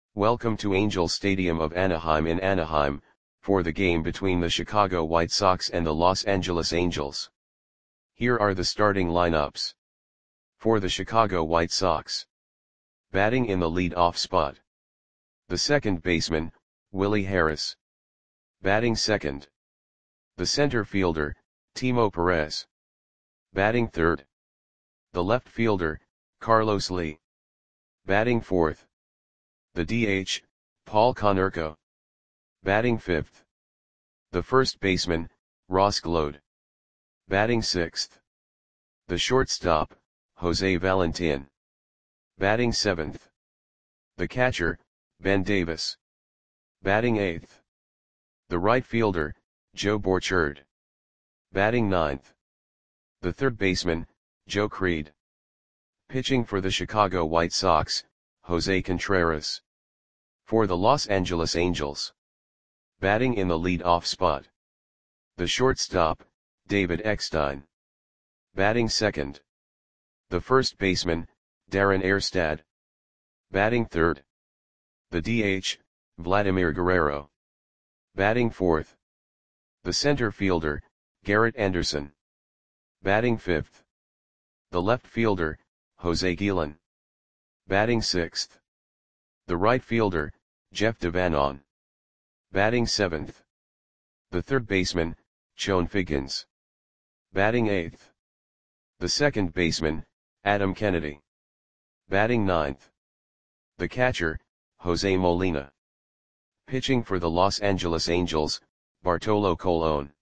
Welcome to Angel Stadium of Anaheim in Anaheim, for the game between the Chicago White Sox and the Los Angeles Angels. Here are the starting lineups. For the Chicago White Sox. Batting in the lead-off spot. The second baseman, Willie Harris. Batting second. The center fielder, Timo Perez. Batting third. The left fielder, Carlos Lee. Batting fourth. The DH, Paul Konerko. Batting fifth. The first baseman, Ross Gload. Batting sixth. The shortstop, Jose Valentin. Batting seventh. The catcher, Ben Davis. Batting eighth. The right fielder, Joe Borchard. Batting ninth. The third baseman, Joe Creed. Pitching for the Chicago White Sox, Jose Contreras. For the Los Angeles Angels. Batting in the lead-off spot. The shortstop, David Eckstein. Batting second. The first baseman, Darren Erstad. Batting third. The DH, Vladimir Guerrero. Batting fourth. The center fielder, Garrett Anderson. Batting fifth. The left fielder, Jose Guillen. Batting sixth. The right fielder, Jeff Devanon. Batting seventh. The third baseman, Chone Figgins. Batting eighth. The second baseman, Adam Kennedy. Batting ninth. The catcher, Jose Molina. Pitching for the Los Angeles Angels, Bartolo Colon.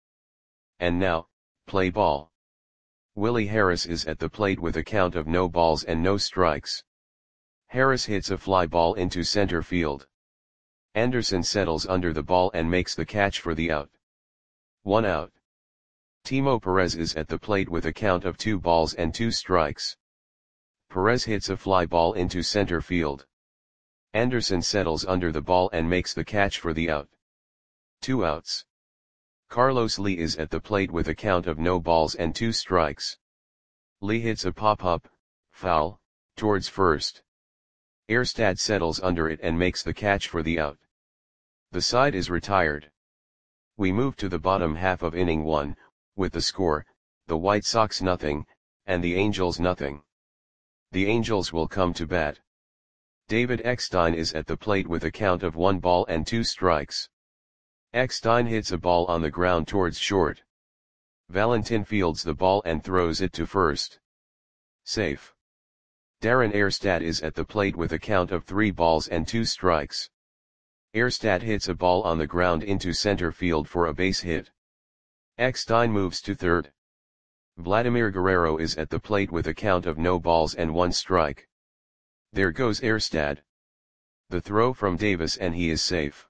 And now, play ball. Willie Harris is at the plate with a count of no balls and no strikes. Harris hits a fly ball into center field. Anderson settles under the ball and makes the catch for the out. 1 out. Timo Perez is at the plate with a count of 2 balls and 2 strikes. Perez hits a fly ball into center field. Anderson settles under the ball and makes the catch for the out. 2 outs. Carlos Lee is at the plate with a count of no balls and 2 strikes. Lee hits a pop-up, foul, towards first. Erstad settles under it and makes the catch for the out. The side is retired. We move to the bottom half of inning 1, with the score, the White Sox 0, and the Angels 0. The Angels will come to bat. David Eckstein is at the plate with a count of 1 ball and 2 strikes. Eckstein hits a ball on the ground towards short. Valentin fields the ball and throws it to first. Safe. Darren Erstad is at the plate with a count of 3 balls and 2 strikes. Erstad hits a ball on the ground into center field for a base hit. Eckstein moves to third. Vladimir Guerrero is at the plate with a count of no balls and 1 strike. There goes Erstad. The throw from Davis and he is safe.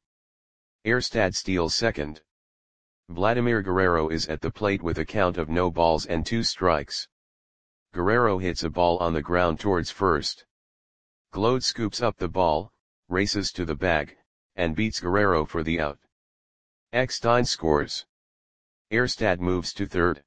Erstad steals second. Vladimir Guerrero is at the plate with a count of no balls and 2 strikes. Guerrero hits a ball on the ground towards first. Gload scoops up the ball, races to the bag, and beats Guerrero for the out. Eckstein scores. Erstad moves to third.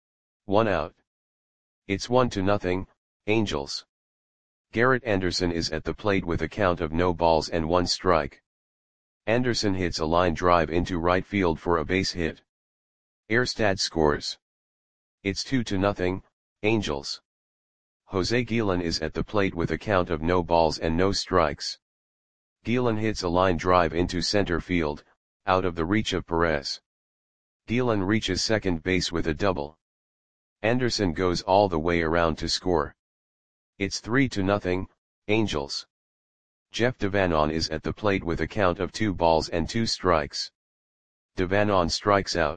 1 out. It's 1-0, Angels. Garrett Anderson is at the plate with a count of no balls and 1 strike. Anderson hits a line drive into right field for a base hit. Erstad scores. It's 2-0, Angels. Jose Guillen is at the plate with a count of no balls and no strikes. Guillen hits a line drive into center field, out of the reach of Perez. Guillen reaches second base with a double. Anderson goes all the way around to score. It's 3-0, Angels. Jeff Devanon is at the plate with a count of 2 balls and 2 strikes. Devanon strikes out.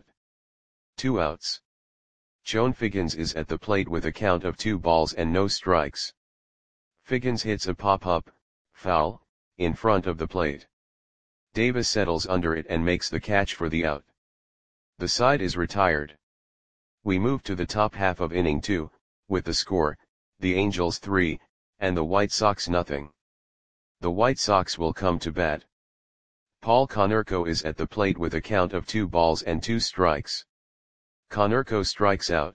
2 outs. Chone Figgins is at the plate with a count of 2 balls and no strikes. Figgins hits a pop-up, foul, in front of the plate. Davis settles under it and makes the catch for the out. The side is retired. We move to the top half of inning 2, with the score, the Angels 3, and the White Sox 0. The White Sox will come to bat. Paul Konerko is at the plate with a count of 2 balls and 2 strikes. Konerko strikes out.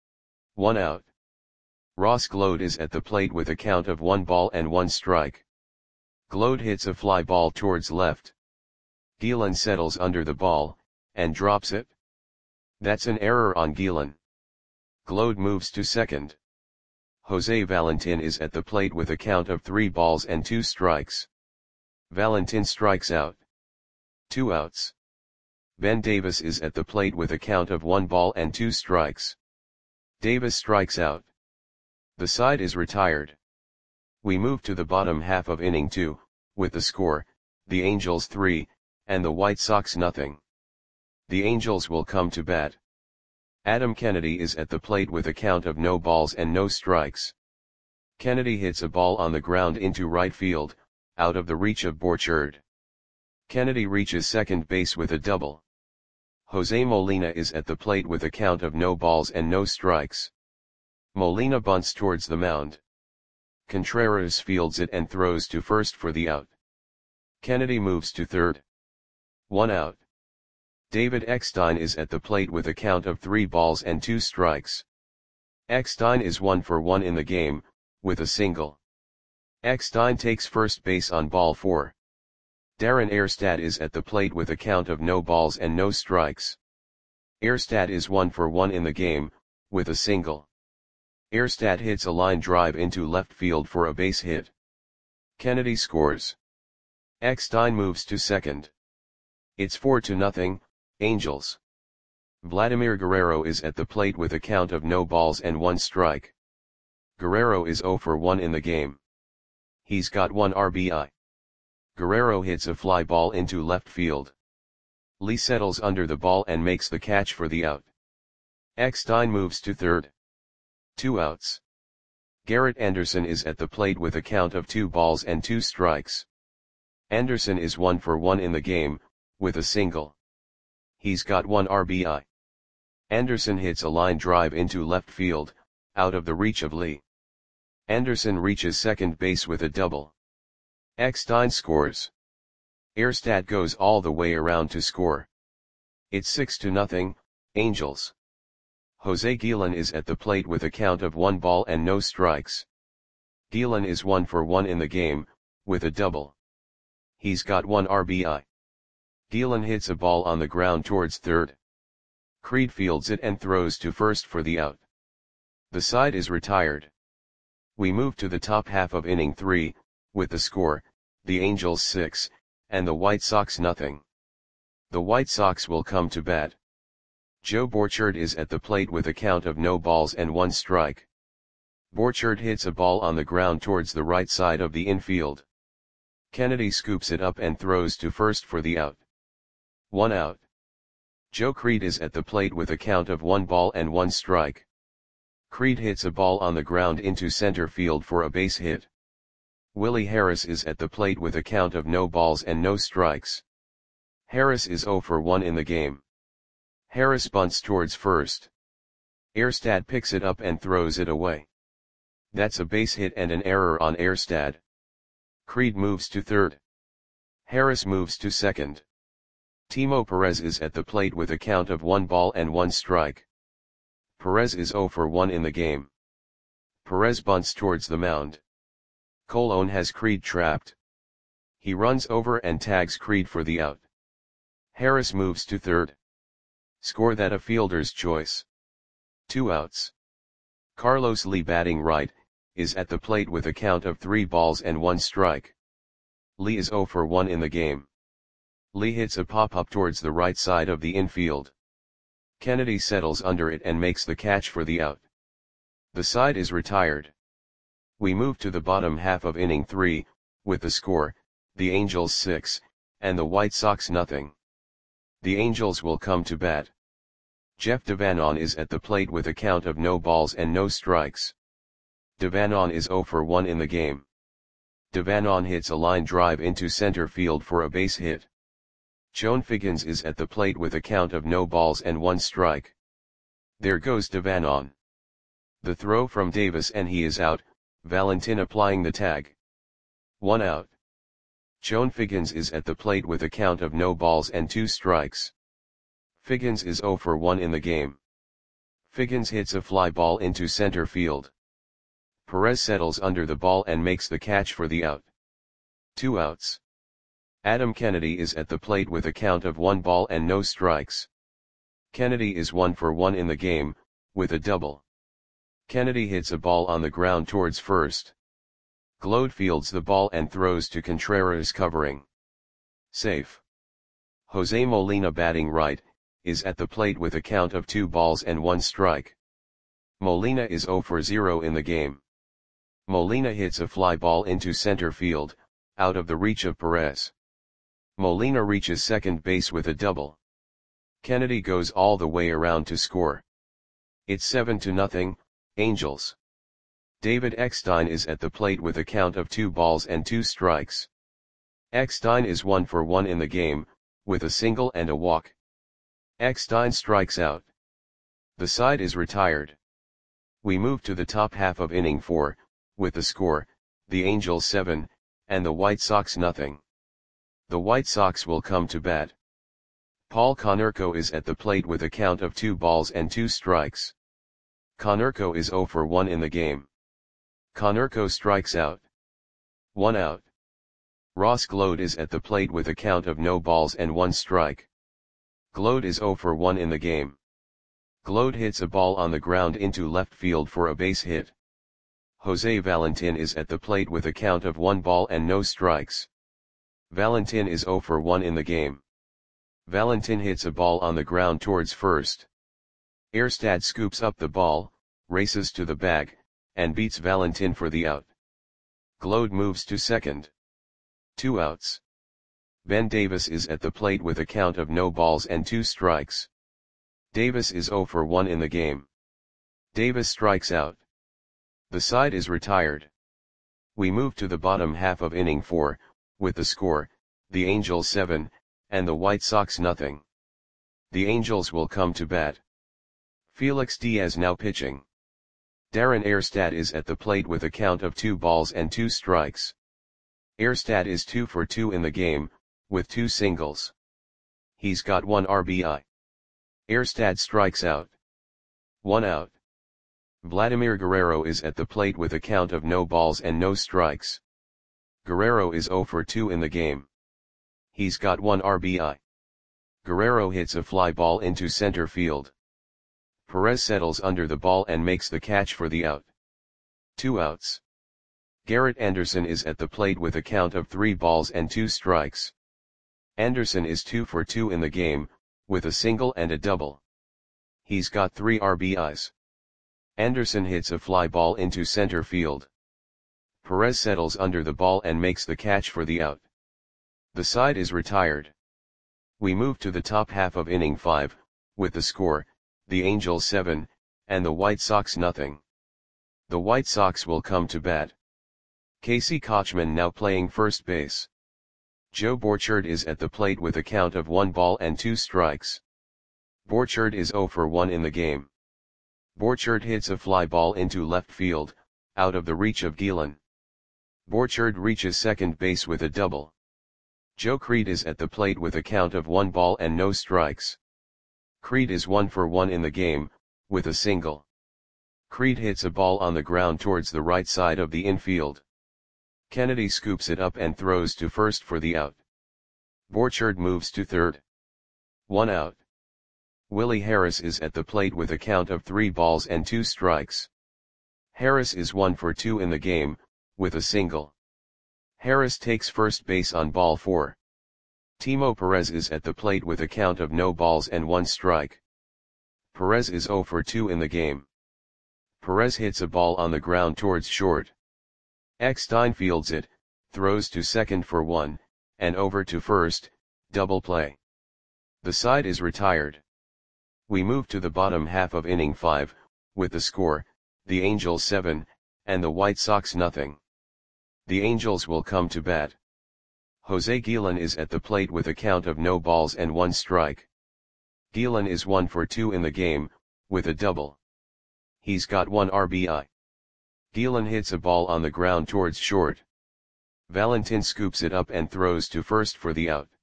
1 out. Ross Gload is at the plate with a count of 1 ball and 1 strike. Glode hits a fly ball towards left. Gielan settles under the ball, and drops it. That's an error on Gielan. Glode moves to second. Jose Valentin is at the plate with a count of 3 balls and 2 strikes. Valentin strikes out. 2 outs. Ben Davis is at the plate with a count of 1 ball and 2 strikes. Davis strikes out. The side is retired. We move to the bottom half of inning 2, with the score, the Angels 3, and the White Sox nothing. The Angels will come to bat. Adam Kennedy is at the plate with a count of no balls and no strikes. Kennedy hits a ball on the ground into right field, out of the reach of Borchard. Kennedy reaches second base with a double. Jose Molina is at the plate with a count of no balls and no strikes. Molina bunts towards the mound. Contreras fields it and throws to first for the out. Kennedy moves to third. 1 out. David Eckstein is at the plate with a count of 3 balls and 2 strikes. Eckstein is 1 for 1 in the game, with a single. Eckstein takes first base on ball 4. Darren Erstad is at the plate with a count of no balls and no strikes. Erstad is 1 for 1 in the game, with a single. Erstad hits a line drive into left field for a base hit. Kennedy scores. Eckstein moves to second. It's 4-0, Angels. Vladimir Guerrero is at the plate with a count of no balls and 1 strike. Guerrero is 0 for 1 in the game. He's got 1 RBI. Guerrero hits a fly ball into left field. Lee settles under the ball and makes the catch for the out. Eckstein moves to third. 2 outs. Garrett Anderson is at the plate with a count of 2 balls and 2 strikes. Anderson is 1 for 1 in the game, with a single. He's got 1 RBI. Anderson hits a line drive into left field, out of the reach of Lee. Anderson reaches second base with a double. Eckstein scores. Erstad goes all the way around to score. It's 6-0, Angels. Jose Gielan is at the plate with a count of 1 ball and no strikes. Gielan is 1 for 1 in the game, with a double. He's got 1 RBI. Gielan hits a ball on the ground towards third. Creed fields it and throws to first for the out. The side is retired. We move to the top half of inning 3, with the score, the Angels 6, and the White Sox nothing. The White Sox will come to bat. Joe Borchard is at the plate with a count of no balls and 1 strike. Borchard hits a ball on the ground towards the right side of the infield. Kennedy scoops it up and throws to first for the out. 1 out. Joe Creed is at the plate with a count of 1 ball and 1 strike. Creed hits a ball on the ground into center field for a base hit. Willie Harris is at the plate with a count of no balls and no strikes. Harris is 0 for 1 in the game. Harris bunts towards first. Erstad picks it up and throws it away. That's a base hit and an error on Erstad. Creed moves to third. Harris moves to second. Timo Perez is at the plate with a count of 1 ball and 1 strike. Perez is 0 for 1 in the game. Perez bunts towards the mound. Colon has Creed trapped. He runs over and tags Creed for the out. Harris moves to third. Score that a fielder's choice. 2 outs. Carlos Lee batting right, is at the plate with a count of 3 balls and 1 strike. Lee is 0 for 1 in the game. Lee hits a pop-up towards the right side of the infield. Kennedy settles under it and makes the catch for the out. The side is retired. We move to the bottom half of inning 3, with the score, the Angels 6, and the White Sox nothing. The Angels will come to bat. Jeff Devanon is at the plate with a count of no balls and no strikes. Devanon is 0 for 1 in the game. Devanon hits a line drive into center field for a base hit. Joan Figgins is at the plate with a count of no balls and 1 strike. There goes Devanon. The throw from Davis and he is out, Valentin applying the tag. 1 out. Joan Figgins is at the plate with a count of no balls and 2 strikes. Figgins is 0 for 1 in the game. Figgins hits a fly ball into center field. Perez settles under the ball and makes the catch for the out. 2 outs. Adam Kennedy is at the plate with a count of 1 ball and no strikes. Kennedy is 1 for 1 in the game, with a double. Kennedy hits a ball on the ground towards first. Gload fields the ball and throws to Contreras covering. Safe. Jose Molina batting right, is at the plate with a count of 2 balls and 1 strike. Molina is 0 for 0 in the game. Molina hits a fly ball into center field, out of the reach of Perez. Molina reaches second base with a double. Kennedy goes all the way around to score. It's 7-0, Angels. David Eckstein is at the plate with a count of 2 balls and 2 strikes. Eckstein is 1 for 1 in the game, with a single and a walk. Eckstein strikes out. The side is retired. We move to the top half of inning 4, with the score, the Angels 7, and the White Sox nothing. The White Sox will come to bat. Paul Konerko is at the plate with a count of 2 balls and 2 strikes. Konerko is 0 for 1 in the game. Konerko strikes out. 1 out. Ross Gload is at the plate with a count of no balls and 1 strike. Gload is 0 for 1 in the game. Gload hits a ball on the ground into left field for a base hit. Jose Valentin is at the plate with a count of 1 ball and no strikes. Valentin is 0 for 1 in the game. Valentin hits a ball on the ground towards first. Erstad scoops up the ball, races to the bag, and beats Valentin for the out. Gload moves to second. 2 outs. Ben Davis is at the plate with a count of no balls and 2 strikes. Davis is 0 for 1 in the game. Davis strikes out. The side is retired. We move to the bottom half of inning 4, with the score, the Angels 7, and the White Sox nothing. The Angels will come to bat. Felix Diaz now pitching. Darren Erstad is at the plate with a count of 2 balls and 2 strikes. Erstad is 2 for 2 in the game, with 2 singles. He's got 1 RBI. Erstad strikes out. 1 out. Vladimir Guerrero is at the plate with a count of no balls and no strikes. Guerrero is 0 for 2 in the game. He's got 1 RBI. Guerrero hits a fly ball into center field. Perez settles under the ball and makes the catch for the out. 2 outs. Garrett Anderson is at the plate with a count of 3 balls and 2 strikes. Anderson is 2 for 2 in the game, with a single and a double. He's got 3 RBIs. Anderson hits a fly ball into center field. Perez settles under the ball and makes the catch for the out. The side is retired. We move to the top half of inning 5, with the score, the Angels 7, and the White Sox nothing. The White Sox will come to bat. Casey Kotchman now playing first base. Joe Borchard is at the plate with a count of 1 ball and 2 strikes. Borchard is 0 for 1 in the game. Borchard hits a fly ball into left field, out of the reach of Gielan. Borchard reaches second base with a double. Joe Creed is at the plate with a count of 1 ball and no strikes. Creed is 1 for 1 in the game, with a single. Creed hits a ball on the ground towards the right side of the infield. Kennedy scoops it up and throws to first for the out. Borchard moves to third. 1 out. Willie Harris is at the plate with a count of 3 balls and 2 strikes. Harris is 1 for 2 in the game, with a single. Harris takes first base on ball 4. Timo Perez is at the plate with a count of no balls and 1 strike. Perez is 0 for 2 in the game. Perez hits a ball on the ground towards short. Eckstein fields it, throws to second for 1, and over to first, double play. The side is retired. We move to the bottom half of inning 5, with the score, the Angels 7, and the White Sox nothing. The Angels will come to bat. Jose Gielan is at the plate with a count of no balls and 1 strike. Gielan is 1 for 2 in the game, with a double. He's got 1 RBI. Gielan hits a ball on the ground towards short. Valentin scoops it up and throws to first for the out.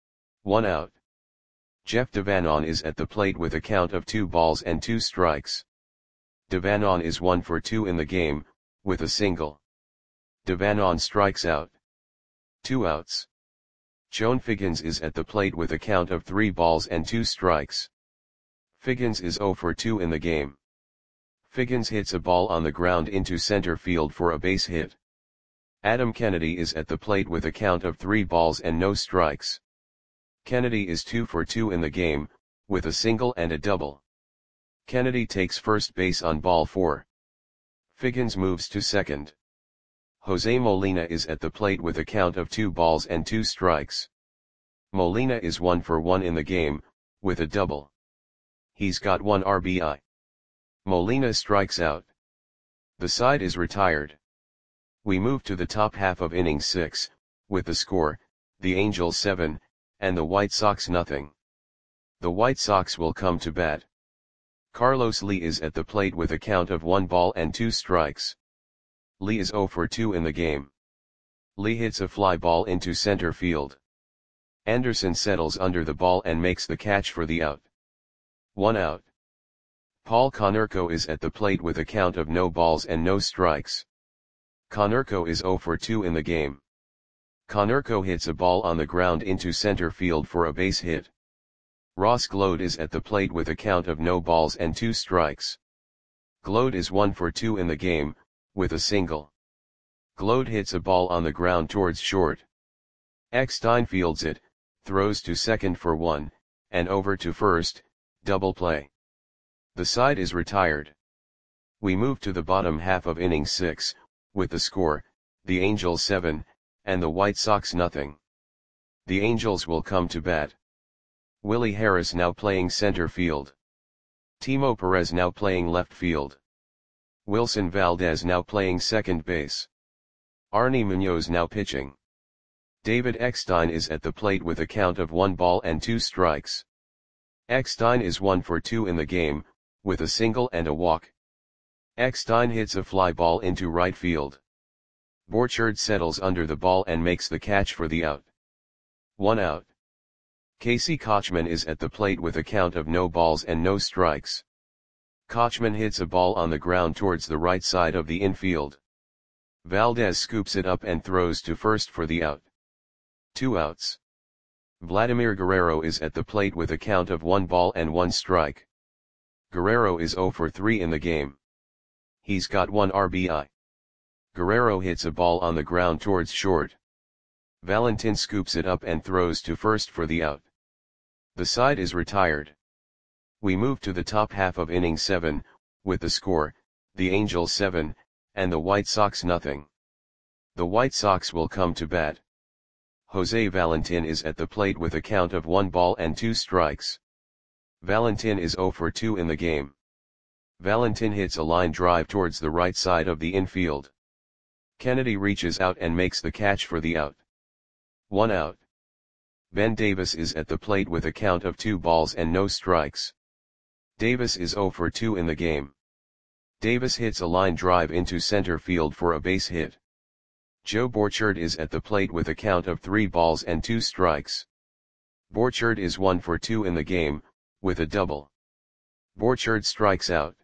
1 out. Jeff Devanon is at the plate with a count of 2 balls and 2 strikes. Devanon is 1 for 2 in the game, with a single. Devanon strikes out. 2 outs. Joan Figgins is at the plate with a count of 3 balls and 2 strikes. Figgins is 0 for 2 in the game. Figgins hits a ball on the ground into center field for a base hit. Adam Kennedy is at the plate with a count of 3 balls and no strikes. Kennedy is 2 for 2 in the game, with a single and a double. Kennedy takes first base on ball 4. Figgins moves to second. Jose Molina is at the plate with a count of 2 balls and 2 strikes. Molina is 1 for 1 in the game, with a double. He's got 1 RBI. Molina strikes out. The side is retired. We move to the top half of inning 6, with the score, the Angels 7, and the White Sox nothing. The White Sox will come to bat. Carlos Lee is at the plate with a count of 1 ball and 2 strikes. Lee is 0 for 2 in the game. Lee hits a fly ball into center field. Anderson settles under the ball and makes the catch for the out. 1 out. Paul Konerko is at the plate with a count of no balls and no strikes. Konerko is 0 for 2 in the game. Konerko hits a ball on the ground into center field for a base hit. Ross Gload is at the plate with a count of no balls and 2 strikes. Gload is 1 for 2 in the game, with a single. Gload hits a ball on the ground towards short. Eckstein fields it, throws to second for 1, and over to first, double play. The side is retired. We move to the bottom half of inning 6, with the score, the Angels 7, and the White Sox nothing. The Angels will come to bat. Willie Harris now playing center field. Timo Perez now playing left field. Wilson Valdez now playing second base. Arnie Munoz now pitching. David Eckstein is at the plate with a count of 1 ball and 2 strikes. Eckstein is 1 for 2 in the game, with a single and a walk. Eckstein hits a fly ball into right field. Borchard settles under the ball and makes the catch for the out. 1 out. Casey Kotchman is at the plate with a count of no balls and no strikes. Kotchman hits a ball on the ground towards the right side of the infield. Valdez scoops it up and throws to first for the out. 2 outs. Vladimir Guerrero is at the plate with a count of 1 ball and 1 strike. Guerrero is 0 for 3 in the game. He's got 1 RBI. Guerrero hits a ball on the ground towards short. Valentin scoops it up and throws to first for the out. The side is retired. We move to the top half of inning 7, with the score, the Angels 7, and the White Sox nothing. The White Sox will come to bat. Jose Valentin is at the plate with a count of 1 ball and 2 strikes. Valentin is 0 for 2 in the game. Valentin hits a line drive towards the right side of the infield. Kennedy reaches out and makes the catch for the out. 1 out. Ben Davis is at the plate with a count of 2 balls and no strikes. Davis is 0 for 2 in the game. Davis hits a line drive into center field for a base hit. Joe Borchard is at the plate with a count of 3 balls and 2 strikes. Borchard is 1 for 2 in the game, with a double. Borchard strikes out.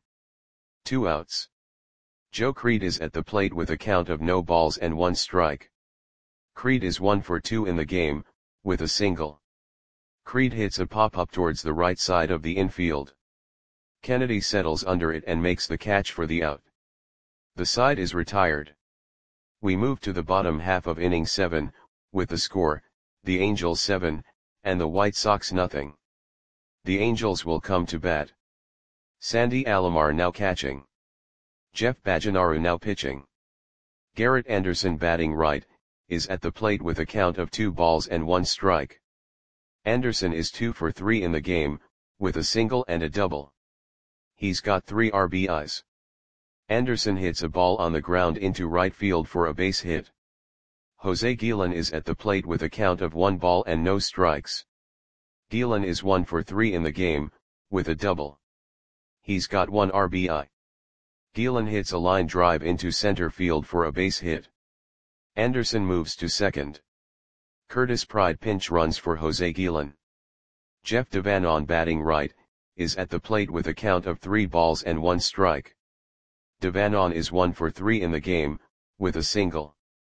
2 outs. Joe Creed is at the plate with a count of no balls and 1 strike. Creed is 1 for 2 in the game, with a single. Creed hits a pop-up towards the right side of the infield. Kennedy settles under it and makes the catch for the out. The side is retired. We move to the bottom half of inning 7, with the score, the Angels 7, and the White Sox nothing. The Angels will come to bat. Sandy Alomar now catching. Jeff Bajanaru now pitching. Garrett Anderson batting right, is at the plate with a count of 2 balls and 1 strike. Anderson is 2 for 3 in the game, with a single and a double. He's got 3 RBIs. Anderson hits a ball on the ground into right field for a base hit. Jose Guillen is at the plate with a count of 1 ball and no strikes. Guillen is 1 for 3 in the game, with a double. He's got 1 RBI. Guillen hits a line drive into center field for a base hit. Anderson moves to second. Curtis Pride pinch runs for Jose Guillen. Jeff Devanon batting right, is at the plate with a count of 3 balls and 1 strike. Devanon is 1 for 3 in the game, with a single.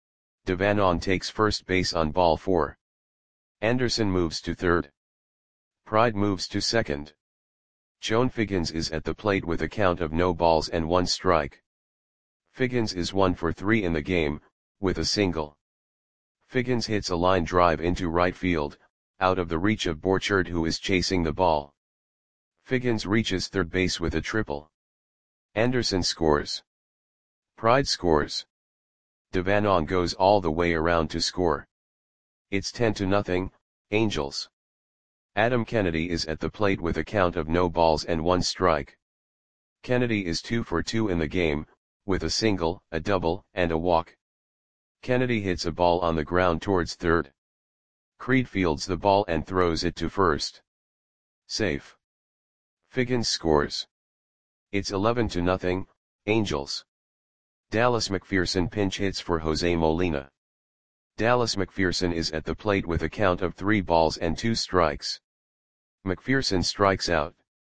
Devanon takes first base on ball 4. Anderson moves to third. Pride moves to second. Joan Figgins is at the plate with a count of no balls and 1 strike. Figgins is 1 for 3 in the game, with a single. Figgins hits a line drive into right field, out of the reach of Borchard, who is chasing the ball. Figgins reaches third base with a triple. Anderson scores. Pride scores. Devanon goes all the way around to score. It's 10-0, Angels. Adam Kennedy is at the plate with a count of no balls and 1 strike. Kennedy is 2 for 2 in the game, with a single, a double, and a walk. Kennedy hits a ball on the ground towards third. Creed fields the ball and throws it to first. Safe. Figgins scores. It's 11-0, Angels. Dallas McPherson pinch hits for Jose Molina. Dallas McPherson is at the plate with a count of 3 balls and 2 strikes. McPherson strikes out.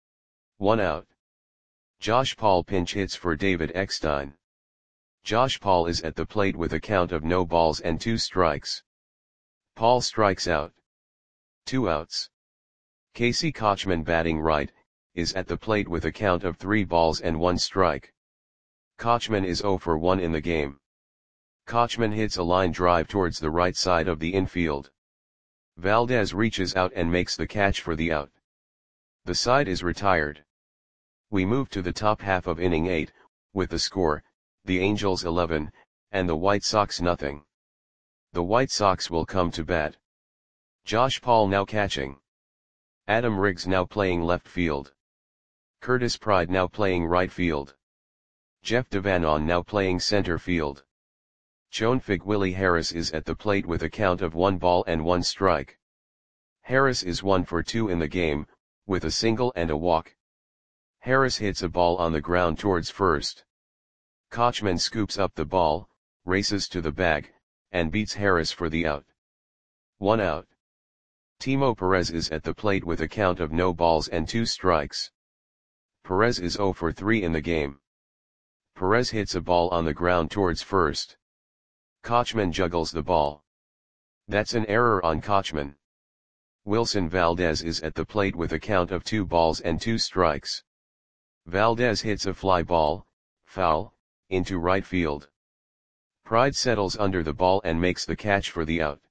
1 out. Josh Paul pinch hits for David Eckstein. Josh Paul is at the plate with a count of no balls and 2 strikes. Paul strikes out. 2 outs. Casey Kochman, batting right, is at the plate with a count of 3 balls and 1 strike. Kochman is 0 for 1 in the game. Kochman hits a line drive towards the right side of the infield. Valdez reaches out and makes the catch for the out. The side is retired. We move to the top half of inning 8, with the score, the Angels 11, and the White Sox nothing. The White Sox will come to bat. Josh Paul now catching. Adam Riggs now playing left field. Curtis Pride now playing right field. Jeff Devanon now playing center field. Joan Willie Harris is at the plate with a count of 1 ball and 1 strike. Harris is 1 for 2 in the game, with a single and a walk. Harris hits a ball on the ground towards first. Kochman scoops up the ball, races to the bag, and beats Harris for the out. 1 out. Timo Perez is at the plate with a count of no balls and 2 strikes. Perez is 0 for 3 in the game. Perez hits a ball on the ground towards first. Kochman juggles the ball. That's an error on Kochman. Wilson Valdez is at the plate with a count of 2 balls and 2 strikes. Valdez hits a fly ball, foul, into right field. Pride settles under the ball and makes the catch for the out.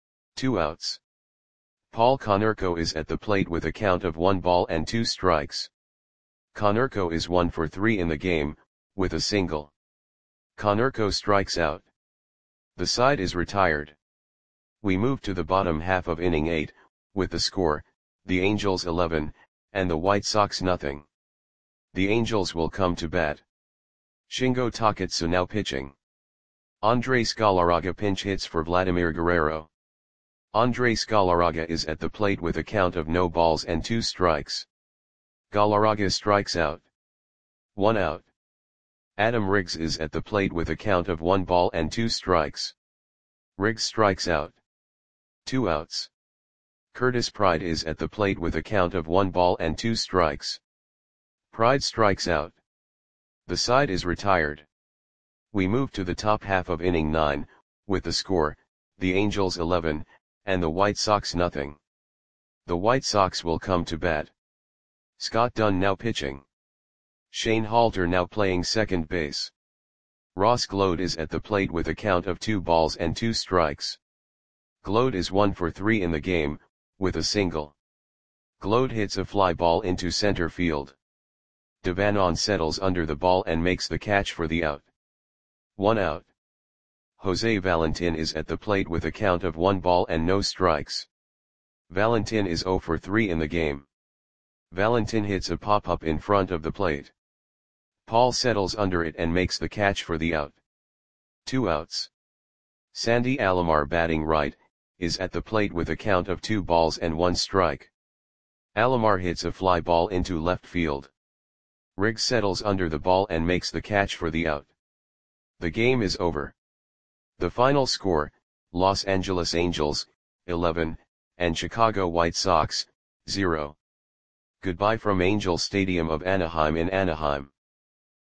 2 outs. Paul Konerko is at the plate with a count of 1 ball and 2 strikes. Konerko is 1 for 3 in the game, with a single. Konerko strikes out. The side is retired. We move to the bottom half of inning 8, with the score, the Angels 11, and the White Sox nothing. The Angels will come to bat. Shingo Takatsu now pitching. Andres Galarraga pinch hits for Vladimir Guerrero. Andres Galarraga is at the plate with a count of no balls and 2 strikes. Galarraga strikes out. 1 out. Adam Riggs is at the plate with a count of 1 ball and 2 strikes. Riggs strikes out. 2 outs. Curtis Pride is at the plate with a count of 1 ball and 2 strikes. Pride strikes out. The side is retired. We move to the top half of inning 9, with the score, the Angels 11, and the White Sox nothing. The White Sox will come to bat. Scott Dunn now pitching. Shane Halter now playing second base. Ross Gload is at the plate with a count of 2 balls and 2 strikes. Gload is 1 for 3 in the game, with a single. Gload hits a fly ball into center field. Devanon settles under the ball and makes the catch for the out. 1 out. Jose Valentin is at the plate with a count of 1 ball and no strikes. Valentin is 0 for 3 in the game. Valentin hits a pop-up in front of the plate. Paul settles under it and makes the catch for the out. 2 outs. Sandy Alomar, batting right, is at the plate with a count of 2 balls and 1 strike. Alomar hits a fly ball into left field. Riggs settles under the ball and makes the catch for the out. The game is over. The final score, Los Angeles Angels, 11, and Chicago White Sox, 0. Goodbye from Angel Stadium of Anaheim in Anaheim.